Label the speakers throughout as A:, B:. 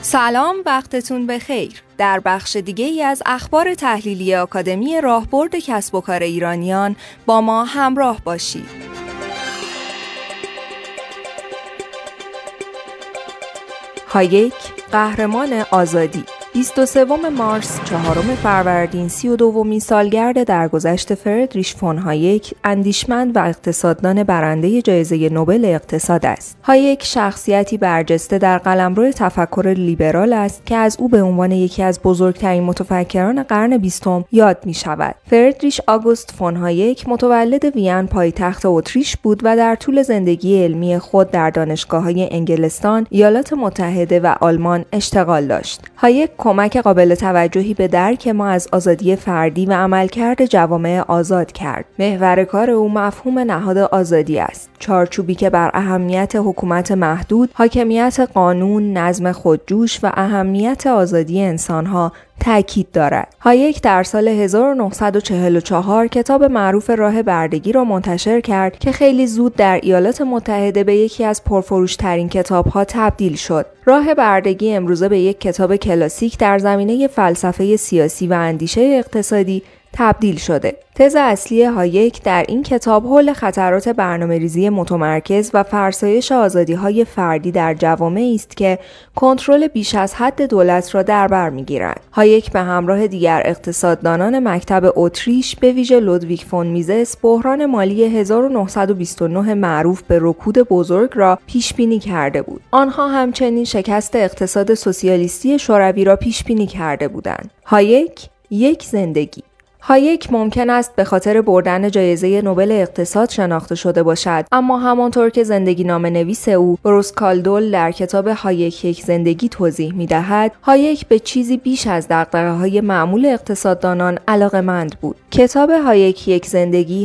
A: سلام، وقتتون بخیر. در بخش دیگه ای از اخبار تحلیلی آکادمی راهبرد کسب و کار ایرانیان با ما همراه باشید. هایک، قهرمان آزادی. 23 مارس، 4 فروردین 32مین سالگرد درگذشت فردریش فون هایک، اندیشمند و اقتصاددان برنده جایزه نوبل اقتصاد است. هایک شخصیتی برجسته در قلمرو تفکر لیبرال است که از او به عنوان یکی از بزرگترین متفکران قرن 20 یاد می شود. فردریش آگوست فون هایک متولد وین پایتخت اتریش بود و در طول زندگی علمی خود در دانشگاه‌های انگلستان، ایالات متحده و آلمان اشتغال داشت. هایک کمک قابل توجهی به درک ما از آزادی فردی و عملکرد جوامع آزاد کرد. محور کار او مفهوم نهاد آزادی است، چارچوبی که بر اهمیت حکومت محدود، حاکمیت قانون، نظم خودجوش و اهمیت آزادی انسانها تأکید دارد. هایک در سال 1944 کتاب معروف راه بردگی را منتشر کرد که خیلی زود در ایالات متحده به یکی از پرفروش‌ترین کتاب‌ها تبدیل شد. راه بردگی امروزه به یک کتاب کلاسیک در زمینه فلسفه سیاسی و اندیشه اقتصادی تبدیل شده. تز اصلی هایک در این کتاب حول خطرات برنامه‌ریزی متمرکز و فرسایش آزادی‌های فردی در جوامعی است که کنترل بیش از حد دولت را در بر می‌گیرند. هایک به همراه دیگر اقتصاددانان مکتب اتریش، به ویژه لودویگ فون میزس، بحران مالی 1929 معروف به رکود بزرگ را پیش‌بینی کرده بود. آنها همچنین شکست اقتصاد سوسیالیستی شوروی را پیش‌بینی کرده بودند. هایک، یک زندگی. هایک ممکن است به خاطر بردن جایزه نوبل اقتصاد شناخته شده باشد، اما همانطور که زندگی نامه نویس او بروس کالدول در کتاب هایک یک زندگی توضیح می‌دهد، هایک به چیزی بیش از دغدغه‌های معمول اقتصاددانان علاقه‌مند بود. کتاب هایک یک زندگی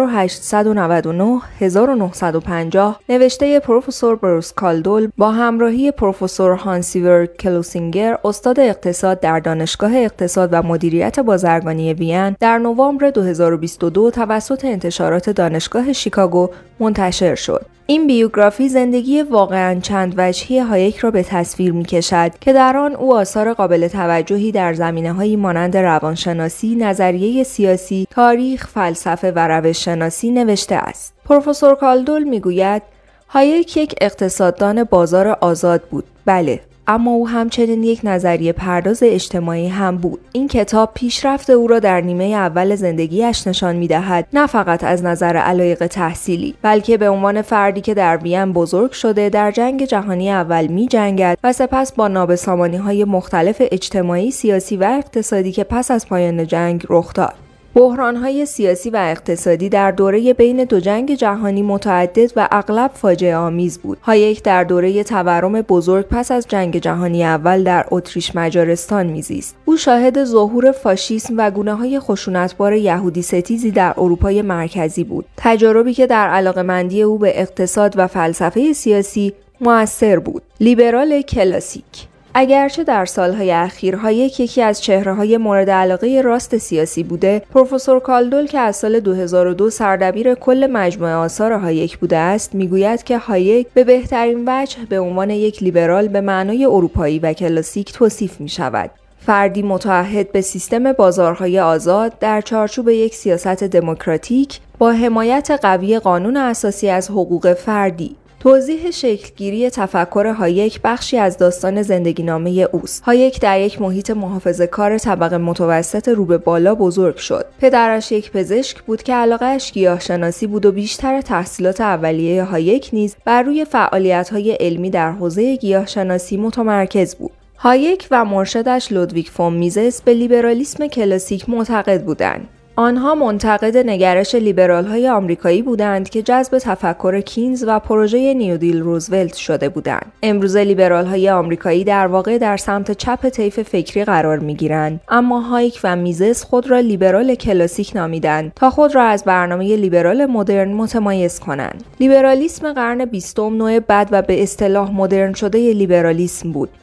A: 1899-1950 نوشته پروفسور بروس کالدول با همراهی پروفسور هانسیور کلوسینگر، استاد اقتصاد در دانشگاه اقتصاد و مدیریت بازرگانی وین، در نوامبر 2022 توسط انتشارات دانشگاه شیکاگو منتشر شد. این بیوگرافی زندگی واقعاً چند وجهی هایک را به تصویر می‌کشد که در آن او آثار قابل توجهی در زمینه‌هایی مانند روانشناسی، نظریه سیاسی، تاریخ، فلسفه و روش‌شناسی نوشته است. پروفسور کالدول می‌گوید هایک یک اقتصاددان بازار آزاد بود. بله، اما او همچنین یک نظریه پرداز اجتماعی هم بود. این کتاب پیشرفت او را در نیمه اول زندگیش نشان می‌دهد، نه فقط از نظر علایق تحصیلی، بلکه به عنوان فردی که در وین بزرگ شده، در جنگ جهانی اول می‌جنگد و سپس با نابسامانی‌های مختلف اجتماعی، سیاسی و اقتصادی که پس از پایان جنگ رخ داد. بحران‌های سیاسی و اقتصادی در دوره بین دو جنگ جهانی متعدد و اغلب فاجعه آمیز بود. هایک در دوره تورم بزرگ پس از جنگ جهانی اول در اتریش مجارستان میزیست. او شاهد ظهور فاشیسم و گونه‌های خشونتبار یهودی ستیزی در اروپای مرکزی بود. تجاربی که در علاقه‌مندی او به اقتصاد و فلسفه سیاسی مؤثر بود. لیبرال کلاسیک. اگرچه در سالهای اخیر هایک یکی از چهره‌های مورد علاقه راست سیاسی بوده، پروفسور کالدول که از سال 2002 سردبیر کل مجموعه آثار هایک بوده است، میگوید که هایک به بهترین وجه به عنوان یک لیبرال به معنای اروپایی و کلاسیک توصیف می‌شود. فردی متعهد به سیستم بازارهای آزاد در چارچوب یک سیاست دموکراتیک با حمایت قوی قانون اساسی از حقوق فردی. توضیح شکلگیری تفکر هایک بخشی از داستان زندگی نامه اوست. هایک در یک محیط محافظه‌کار طبقه متوسط رو به بالا بزرگ شد. پدرش یک پزشک بود که علاقه‌اش گیاهشناسی بود و بیشتر تحصیلات اولیه هایک نیز بر روی فعالیت‌های علمی در حوزه گیاهشناسی متمرکز بود. هایک و مرشدش لودویگ فون میزس به لیبرالیسم کلاسیک معتقد بودند. آنها منتقد نگرش لیبرال‌های آمریکایی بودند که جذب تفکر کینز و پروژه نیودیل روزولت شده بودند. امروزه لیبرال‌های آمریکایی در واقع در سمت چپ طیف فکری قرار می‌گیرند، اما هایک و میزس خود را لیبرال کلاسیک نامیدند تا خود را از برنامه لیبرال مدرن متمایز کنند. لیبرالیسم قرن 20 نوع بد و به اصطلاح مدرن شده لیبرالیسم بود.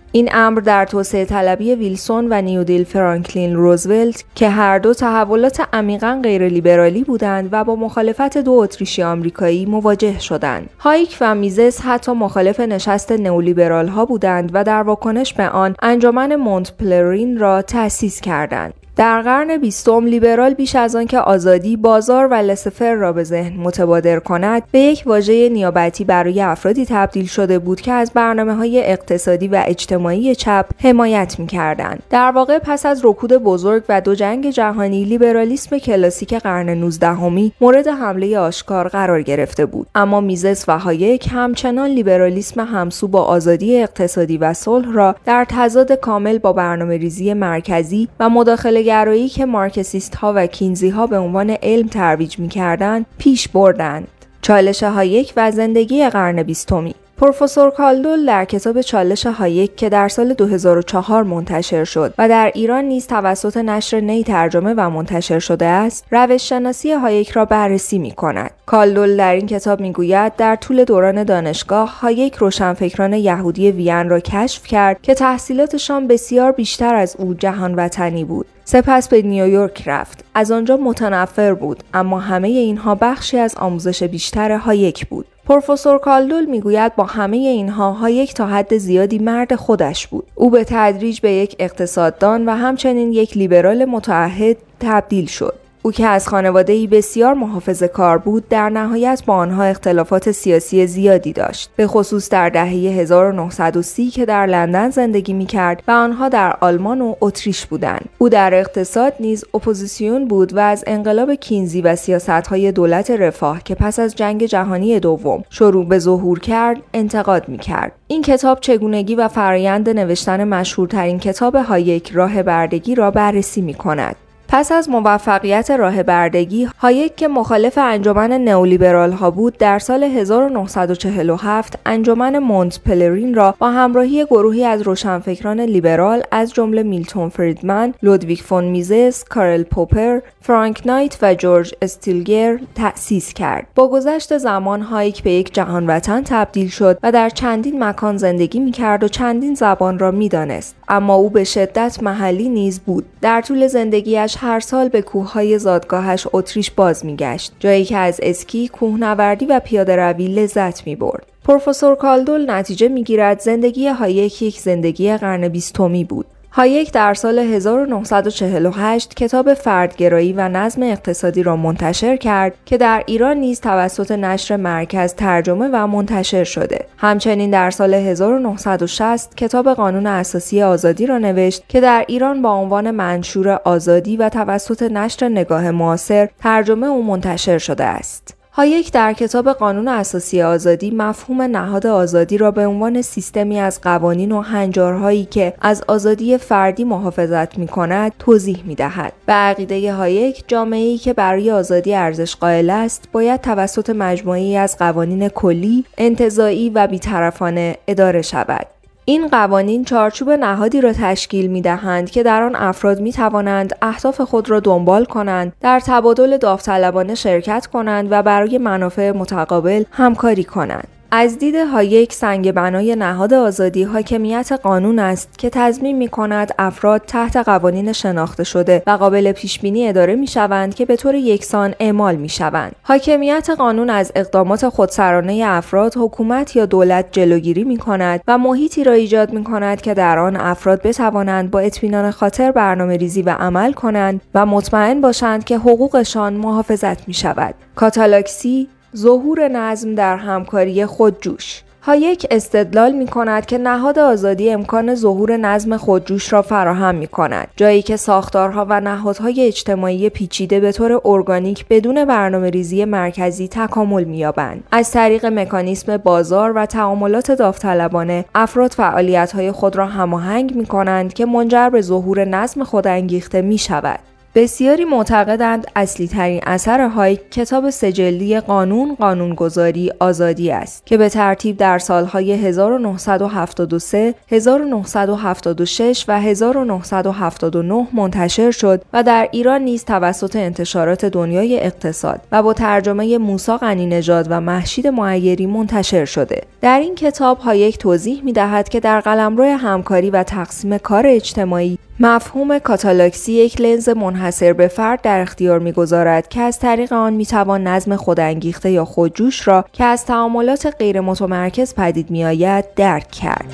A: این امر در توسعه طلبی ویلسون و نیودیل فرانکلین روزولت که هر دو تحولات عمیقاً غیر لیبرالی بودند و با مخالفت دو اتریشی آمریکایی مواجه شدند. هایک و میزس حتی مخالف نشست نئولیبرال ها بودند و در واکنش به آن انجمن مونت پلرین را تأسیس کردند. در قرن 20 لیبرال بیش از آن که آزادی، بازار و لسفر را به ذهن متبادر کند، به یک واژه نیابتی برای افرادی تبدیل شده بود که از برنامه‌های اقتصادی و اجتماعی چپ حمایت می‌کردند. در واقع پس از رکود بزرگ و دو جنگ جهانی، لیبرالیسم کلاسیک قرن 19 مورد حمله آشکار قرار گرفته بود. اما میزس و هایک همچنان لیبرالیسم همسو با آزادی اقتصادی و صلح را در تضاد کامل با برنامه‌ریزی مرکزی و مداخله گرایی که مارکسیست ها و کینزی ها به عنوان علم ترویج می‌کردند پیش بردند. چالش هایک و زندگی قرن 20. پروفسور کالدول در کتاب چالش هایک که در سال 2004 منتشر شد و در ایران نیز توسط نشر نی ترجمه و منتشر شده است، روش شناسی هایک را بررسی می‌کند. کالدول در این کتاب می‌گوید در طول دوران دانشگاه هایک روشنفکران یهودی وین را کشف کرد که تحصیلاتشان بسیار بیشتر از او جهان وطنی بود. سپس به نیویورک رفت. از آنجا متنفر بود، اما همه اینها بخشی از آموزش بیشتر هایک بود. پروفسور کالدول میگوید با همه اینها هایک تا حد زیادی مرد خودش بود. او به تدریج به یک اقتصاددان و همچنین یک لیبرال متعهد تبدیل شد. او که از خانواده‌ای بسیار محافظه‌کار بود، در نهایت با آنها اختلافات سیاسی زیادی داشت، به خصوص در دهه 1930 که در لندن زندگی می‌کرد و آنها در آلمان و اتریش بودند. او در اقتصاد نیز اپوزیسیون بود و از انقلاب کینزی و سیاست‌های دولت رفاه که پس از جنگ جهانی دوم شروع به ظهور کرد، انتقاد می‌کرد. این کتاب چگونگی و فرایند نوشتن مشهورترین کتاب هایک، راه بردگی را بررسی می‌کند. پس از موفقیت راه بردگی، هایک که مخالف انجمن نئولیبرال ها بود، در سال 1947 انجمن مونت پلرین را با همراهی گروهی از روشنفکران لیبرال از جمله میلتون فریدمن، لودویگ فون میزس، کارل پوپر، فرانک نایت و جورج استیلگر تأسیس کرد. با گذشت زمان هایک به یک جهان وطن تبدیل شد و در چندین مکان زندگی می‌کرد و چندین زبان را می‌دانست، اما او به شدت محلی نیز بود. در طول زندگیش هر سال به کوههای زادگاهش اتریش باز می‌گشت، جایی که از اسکی، کوهنوردی و پیاده‌روی لذت می‌برد. پروفسور کالدول نتیجه می‌گیرد زندگی هایک یک زندگی قرن 20 بود. هایک در سال 1948 کتاب فردگرایی و نظم اقتصادی را منتشر کرد که در ایران نیز توسط نشر مرکز ترجمه و منتشر شده. همچنین در سال 1960 کتاب قانون اساسی آزادی را نوشت که در ایران با عنوان منشور آزادی و توسط نشر نگاه معاصر ترجمه و منتشر شده است. هایک در کتاب قانون اساسی آزادی مفهوم نهاد آزادی را به عنوان سیستمی از قوانین و هنجارهایی که از آزادی فردی محافظت می‌کند توضیح می‌دهد. به عقیده هایک، جامعه‌ای که برای آزادی ارزش قائل است، باید توسط مجموعه‌ای از قوانین کلی، انتزاعی و بی‌طرفانه اداره شود. این قوانین چارچوب نهادی را تشکیل می‌دهند که در آن افراد می‌توانند اهداف خود را دنبال کنند، در تبادل داوطلبانه شرکت کنند و برای منافع متقابل همکاری کنند. از دید هایک، سنگ بنای نهاد آزادی حاکمیت قانون است که تضمین می‌کند افراد تحت قوانین شناخته شده و قابل پیش‌بینی اداره می‌شوند که به طور یکسان اعمال می‌شوند. حاکمیت قانون از اقدامات خودسرانه افراد، حکومت یا دولت جلوگیری می‌کند و محیطی را ایجاد می‌کند که در آن افراد بتوانند با اطمینان خاطر برنامه‌ریزی و عمل کنند و مطمئن باشند که حقوقشان محافظت می‌شود. کاتالاکسی، ظهور نظم در همکاری خودجوش. هایک استدلال می‌کند که نهاد آزادی امکان ظهور نظم خودجوش را فراهم می‌کند، جایی که ساختارها و نهادهای اجتماعی پیچیده به طور ارگانیک بدون برنامه‌ریزی مرکزی تکامل می‌یابند. از طریق مکانیسم بازار و تعاملات داوطلبانه، افراد فعالیت‌های خود را هماهنگ می‌کنند که منجر به ظهور نظم خودانگیخته می‌شود. بسیاری معتقدند اصلی ترین اثر هایک کتاب سه‌جلدی قانونگذاری آزادی است که به ترتیب در سالهای 1973 1976 و 1979 منتشر شد و در ایران نیز توسط انتشارات دنیای اقتصاد و با ترجمه موسی غنی‌نژاد و مهشید معیری منتشر شده. در این کتاب هایک توضیح می‌دهد که در قلمرو همکاری و تقسیم کار اجتماعی مفهوم کاتالاکسی یک لنز منحصر به فرد در اختیار می‌گذارد که از طریق آن می‌توان نظم خودانگیخته یا خودجوش را که از تعاملات غیر متمرکز پدید می‌آید درک کرد.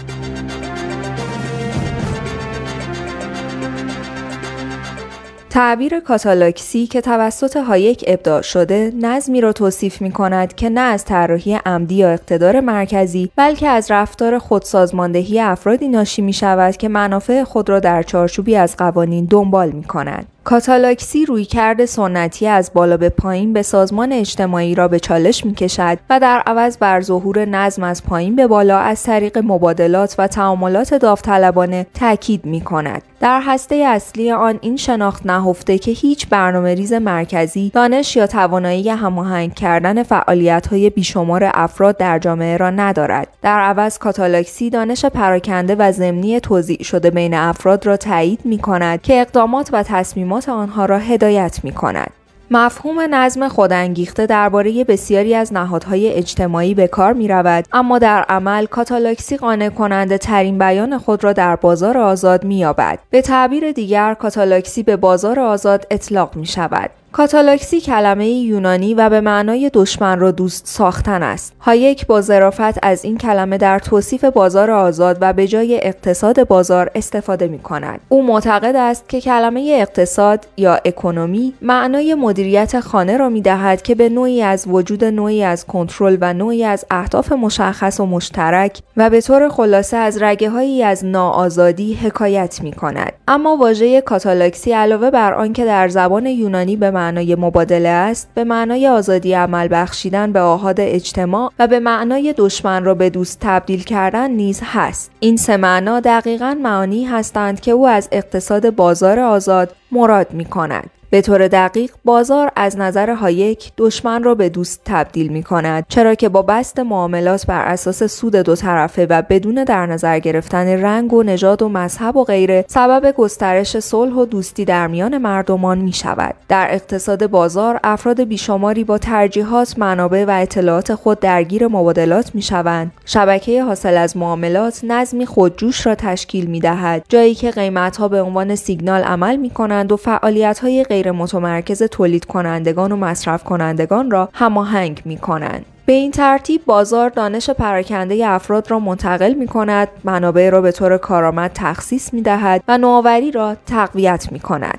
A: تعبیر کاتالاکسی که توسط هایک ابداع شده نظمی را توصیف می‌کند که نه از طراحی عمدی یا اقتدار مرکزی بلکه از رفتار خودسازماندهی افرادی ناشی می‌شود که منافع خود را در چارچوبی از قوانین دنبال می‌کنند. کاتالاکسی رویکرد سنتی از بالا به پایین به سازمان اجتماعی را به چالش می‌کشد و در عوض بر ظهور نظم از پایین به بالا از طریق مبادلات و تعاملات داوطلبانه تاکید می‌کند. در هسته اصلی آن این شناخت نهفته که هیچ برنامه‌ریز مرکزی، دانش یا توانایی هماهنگ کردن فعالیت‌های بیشمار افراد در جامعه را ندارد. در عوض کاتالاکسی دانش پراکنده و ضمنی توزیع شده بین افراد را تایید می‌کند که اقدامات و تصمیمات آنها را هدایت می‌کند. مفهوم نظم خودانگیخته درباره بسیاری از نهادهای اجتماعی به کار می‌رود، اما در عمل کاتالاکسی قانع کننده ترین بیان خود را در بازار آزاد می‌یابد. به تعبیر دیگر کاتالاکسی به بازار آزاد اطلاق می‌شود. کاتالاکسی کلمه یونانی و به معنای دشمن را دوست ساختن است. هایک با ظرافت از این کلمه در توصیف بازار آزاد و به جای اقتصاد بازار استفاده می‌کند. او معتقد است که کلمه اقتصاد یا اکونومی معنای مدیریت خانه را می‌دهد که به نوعی از وجود نوعی از کنترل و نوعی از اهداف مشخص و مشترک و به طور خلاصه از رگه‌هایی از ناآزادی حکایت می‌کند. اما واژه کاتالاکسی علاوه بر آنکه در زبان یونانی به معنای مبادله است، به معنای آزادی عمل بخشیدن به آحاد اجتماع و به معنای دشمن را به دوست تبدیل کردن نیز هست. این سه معنا دقیقاً معانی هستند که او از اقتصاد بازار آزاد مراد می‌کند. به طور دقیق بازار از نظر هایک دشمن را به دوست تبدیل می کند، چرا که با بست معاملات بر اساس سود دو طرفه و بدون در نظر گرفتن رنگ و نژاد و مذهب و غیره سبب گسترش صلح و دوستی در میان مردمان می شود. در اقتصاد بازار افراد بیشماری با ترجیحات، منابع و اطلاعات خود درگیر مبادلات می شوند. شبکه حاصل از معاملات نظمی خودجوش را تشکیل می دهد، جایی که قیمت‌ها به عنوان سیگنال عمل می کنند و فعالیت‌های غیر متمرکز تولید کنندگان و مصرف کنندگان را هماهنگ می کنند. به این ترتیب بازار دانش پراکنده افراد را منتقل می کند، منابع را به طور کارآمد تخصیص می دهد و نوآوری را تقویت می کند.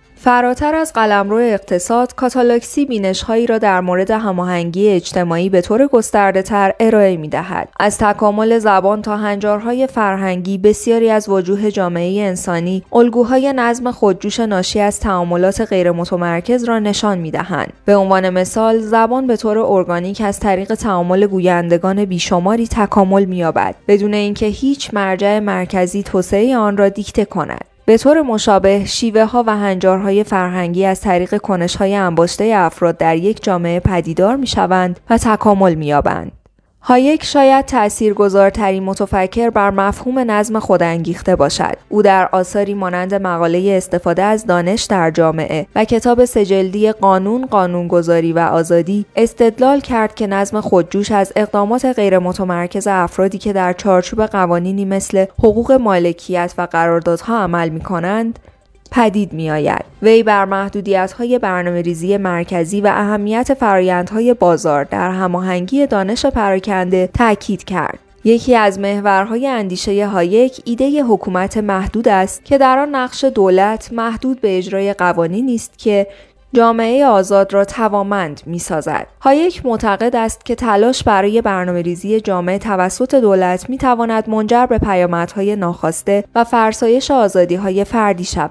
A: فراتر از قلمرو اقتصاد، کاتالاکسی بینش‌هایی را در مورد هماهنگی اجتماعی به طور گسترده‌تر ارائه می‌دهد. از تکامل زبان تا هنجارهای فرهنگی، بسیاری از وجوه جامعه انسانی الگوهای نظم خودجوش ناشی از تعاملات غیر متمرکز را نشان می‌دهند. به عنوان مثال، زبان به طور ارگانیک از طریق تعامل گویندگان بیشماری تکامل می‌یابد، بدون اینکه هیچ مرجع مرکزی توسعه آن را دیکته کند. به طور مشابه شیوه‌ها و هنجارهای فرهنگی از طریق کنش‌های انباشته افراد در یک جامعه پدیدار می‌شوند و تکامل می‌یابند. هایک شاید تأثیرگذارترین متفکر بر مفهوم نظم خودانگیخته باشد. او در آثاری مانند مقاله استفاده از دانش در جامعه و کتاب سه‌جلدی قانونگذاری و آزادی استدلال کرد که نظم خودجوش از اقدامات غیر متمرکز افرادی که در چارچوب قوانینی مثل حقوق مالکیت و قراردادها عمل می‌کنند پدید می آید. وی بر محدودیت‌های برنامه‌ریزی مرکزی و اهمیت فرآیندهای بازار در هماهنگی دانش پراکنده تاکید کرد. یکی از محورهای اندیشه هایک ایده حکومت محدود است که در آن نقش دولت محدود به اجرای قوانینی است که جامعه آزاد را توانمند می‌سازد. هایک معتقد است که تلاش برای برنامه‌ریزی جامعه توسط دولت می‌تواند منجر به پیامدهای ناخواسته و فرسایش آزادی‌های فردی شود.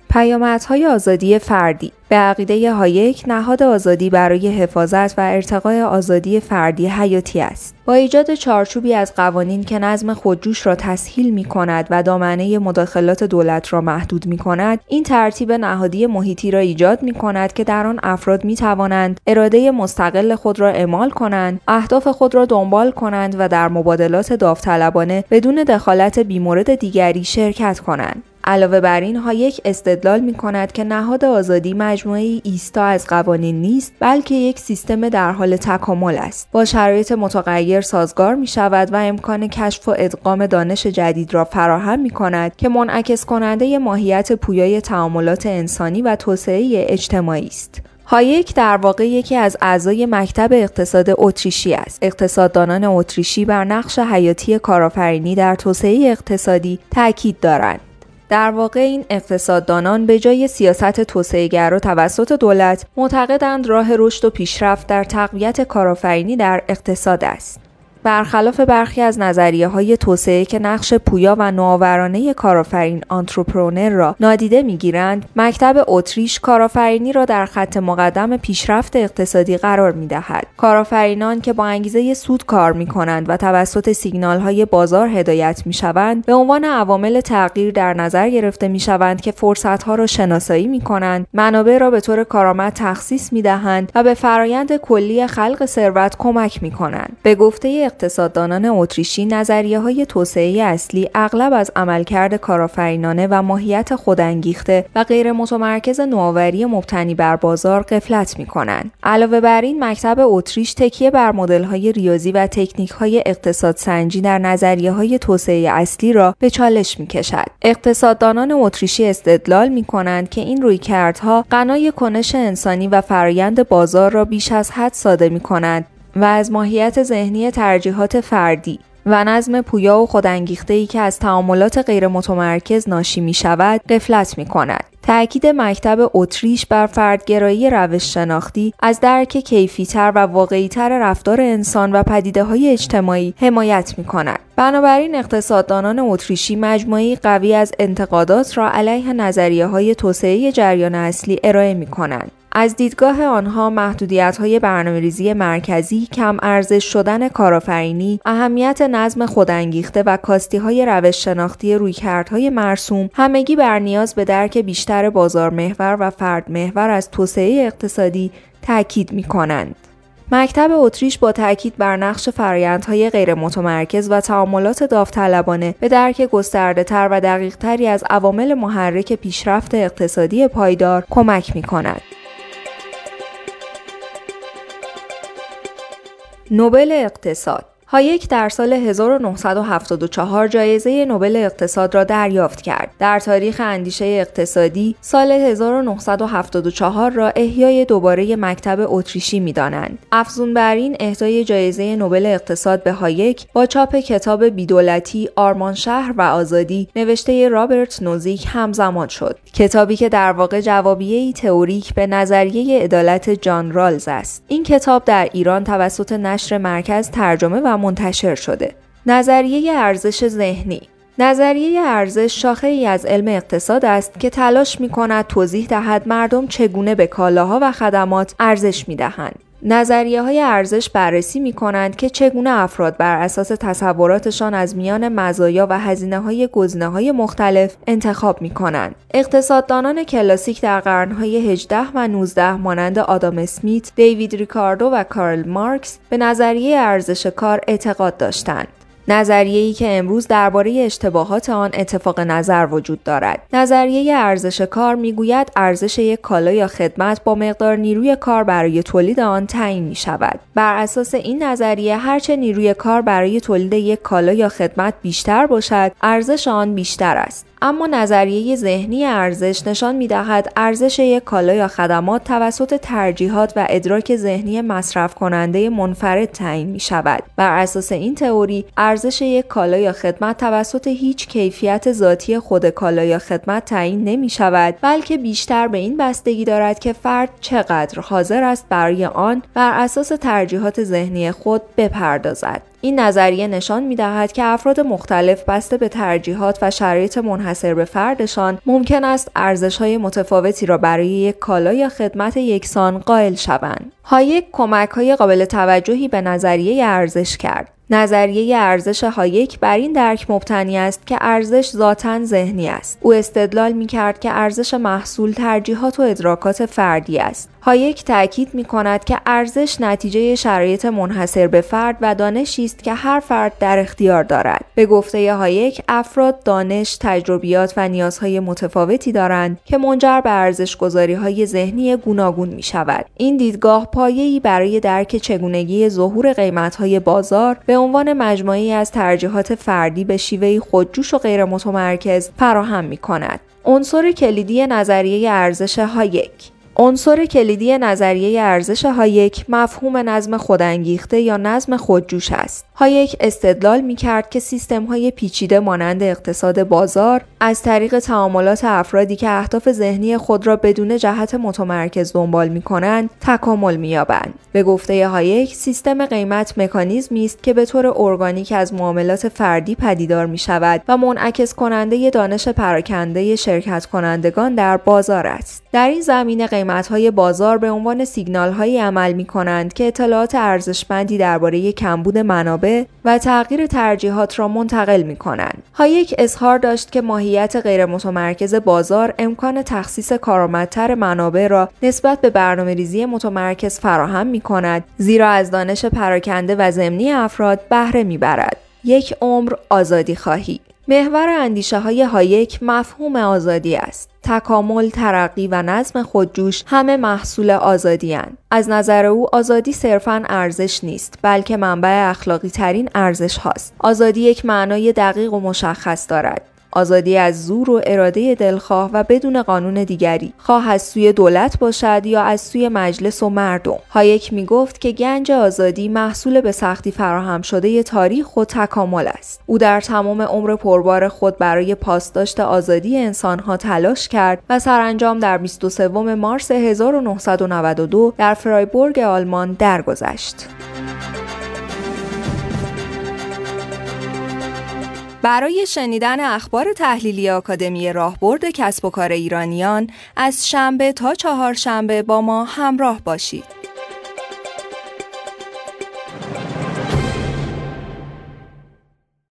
A: پیامدهای آزادی فردی. به عقیده هایک، نهاد آزادی برای حفاظت و ارتقای آزادی فردی حیاتی است. با ایجاد چارچوبی از قوانین که نظم خودجوش را تسهیل می‌کند و دامنه مداخلات دولت را محدود می‌کند، این ترتیب نهادی محیطی را ایجاد می‌کند که در آن افراد می‌توانند اراده مستقل خود را اعمال کنند، اهداف خود را دنبال کنند و در مبادلات داوطلبانه بدون دخالت بیمورد دیگری شرکت کنند. علاوه بر این، هایک استدلال می‌کند که نهاد آزادی مجموعه‌ای ایستا از قوانین نیست، بلکه یک سیستم در حال تکامل است. با شرایط متغیر سازگار می‌شود و امکان کشف و ادغام دانش جدید را فراهم می‌کند که منعکس کننده ماهیت پویای تعاملات انسانی و توسعه اجتماعی است. هایک در واقع یکی از اعضای مکتب اقتصاد اتریشی است. اقتصاددانان اتریشی بر نقش حیاتی کارآفرینی در توسعه اقتصادی تاکید دارند. در واقع این اقتصاددانان به جای سیاست توسعه‌گرا توسط دولت معتقدند راه رشد و پیشرفت در تقویت کارآفرینی در اقتصاد است. برخلاف برخی از نظریه‌های توسعه که نقش پویا و نوآورانه کارآفرین آنترپرنور را نادیده می‌گیرند، مکتب اتریش کارآفرینی را در خط مقدم پیشرفت اقتصادی قرار می‌دهد. کارآفرینان که با انگیزه سود کار می‌کنند و توسط سیگنال‌های بازار هدایت می‌شوند، به عنوان عوامل تغییر در نظر گرفته می‌شوند که فرصت‌ها را شناسایی می‌کنند، منابع را به طور کارآمد تخصیص می‌دهند و به فرایند کلی خلق ثروت کمک می‌کنند. به گفته اقتصاددانان اتریشی، نظریه‌های توسعه اصلی اغلب از عملکرد کارآفرینانه و ماهیت خودانگیخته و غیر متمرکز نوآوری مبتنی بر بازار غفلت می‌کنند. علاوه بر این، مکتب اتریش تکیه بر مدل‌های ریاضی و تکنیک‌های اقتصادسنجی در نظریه‌های توسعه اصلی را به چالش می‌کشد. اقتصاددانان اتریشی استدلال می‌کنند که این رویکردها غنای کنش انسانی و فرایند بازار را بیش از حد ساده می‌کنند و از ماهیت ذهنی ترجیحات فردی و نظم پویا و خودانگیخته‌ای که از تعاملات غیر متمرکز ناشی می‌شود غفلت می‌کند. تأکید مکتب اتریش بر فردگرایی روش شناختی از درک کیفی‌تر و واقعی‌تر رفتار انسان و پدیده‌های اجتماعی حمایت می‌کند. بنابراین اقتصاددانان اتریشی مجموعه‌ای قوی از انتقادات را علیه نظریه‌های توسعه جریان اصلی ارائه می‌کنند. از دیدگاه آنها، محدودیت‌های برنامه‌ریزی مرکزی، کم ارزش شدن کارآفرینی، اهمیت نظم خودانگیخته و کاستی‌های روش شناختی رویکردهای مرسوم همگی بر نیاز به درک بیشتر بازار محور و فرد محور از توسعه اقتصادی تاکید می‌کنند. مکتب اتریش با تاکید بر نقش فرآیندهای غیر متمرکز و تعاملات داوطلبانه به درک گسترده‌تر و دقیق‌تری از عوامل محرک پیشرفت اقتصادی پایدار کمک می‌کند. نوبل اقتصاد. هایک در سال 1974 جایزه نوبل اقتصاد را دریافت کرد. در تاریخ اندیشه اقتصادی، سال 1974 را احیای دوباره مکتب اتریشی می‌دانند. افزون بر این، اهدای جایزه نوبل اقتصاد به هایک با چاپ کتاب بی‌دولتی، آرمان شهر و آزادی نوشته رابرت نوزیک همزمان شد. کتابی که در واقع جوابیه‌ای تئوریک به نظریه عدالت جان رالز است. این کتاب در ایران توسط نشر مرکز ترجمه و منتشر شده. نظریه ارزش ذهنی. نظریه ارزش شاخه‌ای از علم اقتصاد است که تلاش می‌کند توضیح دهد مردم چگونه به کالاها و خدمات ارزش می‌دهند. نظریه‌های ارزش بررسی می‌کنند که چگونه افراد بر اساس تصوراتشان از میان مزایا و هزینه‌های گزینه‌های مختلف انتخاب می‌کنند. اقتصاددانان کلاسیک در قرن‌های 18 و 19 مانند آدام اسمیت، دیوید ریکاردو و کارل مارکس به نظریه ارزش کار اعتقاد داشتند. نظریه‌ای که امروز درباره اشتباهات آن اتفاق نظر وجود دارد. نظریه ارزش کار میگوید ارزش یک کالا یا خدمت با مقدار نیروی کار برای تولید آن تعیین می‌شود. بر اساس این نظریه، هرچه نیروی کار برای تولید یک کالا یا خدمت بیشتر باشد، ارزش آن بیشتر است. اما نظریه ذهنی ارزش نشان می‌دهد ارزش یک کالا یا خدمات توسط ترجیحات و ادراک ذهنی مصرف کننده منفرد تعیین می‌شود. بر اساس این تئوری، ارزش یک کالا یا خدمت توسط هیچ کیفیت ذاتی خود کالا یا خدمت تعیین نمی‌شود، بلکه بیشتر به این بستگی دارد که فرد چقدر حاضر است برای آن بر اساس ترجیحات ذهنی خود بپردازد. این نظریه نشان می‌دهد که افراد مختلف بسته به ترجیحات و شرایط منحصر به فردشان ممکن است ارزش‌های متفاوتی را برای یک کالا یا خدمت یکسان قائل شوند. هایک کمک‌های قابل توجهی به نظریه ارزش کرد. نظریه ارزش هایک بر این درک مبتنی است که ارزش ذاتاً ذهنی است. او استدلال می‌کرد که ارزش محصول ترجیحات و ادراکات فردی است. هایک تأکید می‌کند که ارزش نتیجه شرایط منحصر به فرد و دانشی است که هر فرد در اختیار دارد. به گفته هایک، افراد دانش، تجربیات و نیازهای متفاوتی دارند که منجر به ارزش‌گذاری‌های ذهنی گوناگون می‌شود. این دیدگاه پایه‌ای برای درک چگونگی ظهور قیمت‌های بازار به عنوان مجموعه‌ای از ترجیحات فردی به شیوهی خودجوش و غیر متمرکز فراهم می‌کند. عنصر کلیدی نظریه ارزش هایک مفهوم نظم خودانگیخته یا نظم خودجوش است. هایک استدلال می‌کرد که سیستم‌های پیچیده مانند اقتصاد بازار از طریق تعاملات افرادی که اهداف ذهنی خود را بدون جهت متمرکز دنبال می‌کنند تکامل می‌یابند. به گفته هایک، سیستم قیمت مکانیزمی است که به طور ارگانیک از معاملات فردی پدیدار می‌شود و منعکس کننده دانش پراکنده شرکت کنندگان در بازار است. در این زمینه قیمت‌های بازار به عنوان سیگنال‌هایی عمل می‌کنند که اطلاعات ارزشمندی درباره کمبود منابع و تغییر ترجیحات را منتقل می‌کنند. هایک اظهار داشت که ماهیت غیر متمرکز بازار امکان تخصیص کارآمدتر منابع را نسبت به برنامه‌ریزی متمرکز فراهم می‌کند، زیرا از دانش پراکنده و ضمنی افراد بهره می‌برد. یک عمر آزادی خواهی. محور اندیشه‌های هایک مفهوم آزادی است. تکامل، ترقی و نظم خودجوش همه محصول آزادی‌اند. از نظر او آزادی صرفاً ارزش نیست، بلکه منبع اخلاقی ترین ارزش هاست. آزادی یک معنای دقیق و مشخص دارد. آزادی از زور و اراده دلخواه و بدون قانون دیگری، خواه از سوی دولت باشد یا از سوی مجلس و مردم. هایک می گفت که گنج آزادی محصول به سختی فراهم شده تاریخ و تکامل است. او در تمام عمر پربار خود برای پاسداشت آزادی انسانها تلاش کرد و سرانجام در 23 مارس 1992 در فرایبورگ آلمان درگذشت. برای شنیدن اخبار تحلیلی آکادمی راهبرد کسب و کار ایرانیان از شنبه تا چهارشنبه با ما همراه باشید.